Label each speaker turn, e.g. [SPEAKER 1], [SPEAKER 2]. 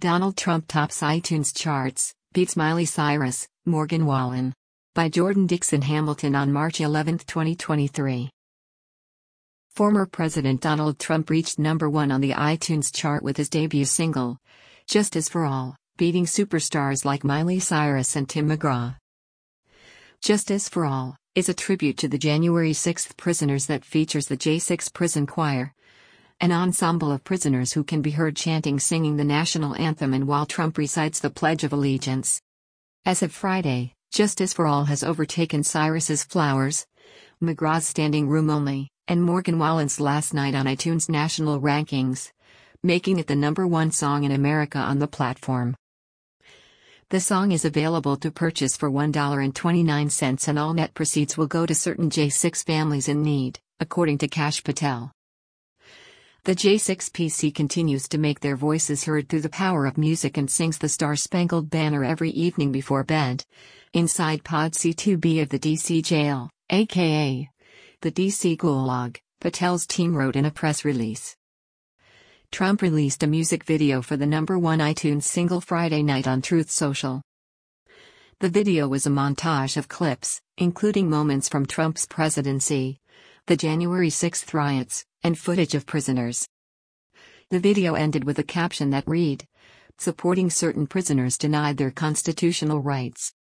[SPEAKER 1] Donald Trump tops iTunes charts, beats Miley Cyrus, Morgan Wallen. By Jordan Dixon Hamilton on March 11, 2023. Former President Donald Trump reached #1 on the iTunes chart with his debut single, Justice for All, beating superstars like Miley Cyrus and Tim McGraw. Justice for All is a tribute to the January 6 prisoners that features the J6 Prison Choir, an ensemble of prisoners who can be heard chanting singing the national anthem and while Trump recites the Pledge of Allegiance. As of Friday, Justice for All has overtaken Cyrus's Flowers, McGraw's Standing Room Only, and Morgan Wallen's Last Night on iTunes national rankings, making it the #1 song in America on the platform. The song is available to purchase for $1.29 and all net proceeds will go to certain J6 families in need, according to Kash Patel. The J6PC continues to make their voices heard through the power of music and sings the Star-Spangled Banner every evening before bed, inside Pod C2B of the DC jail, aka the DC Gulag, Patel's team wrote in a press release. Trump released a music video for the #1 iTunes single Friday night on Truth Social. The video was a montage of clips, including moments from Trump's presidency, the January 6 riots, and footage of prisoners. The video ended with a caption that read, "Supporting certain prisoners denied their constitutional rights."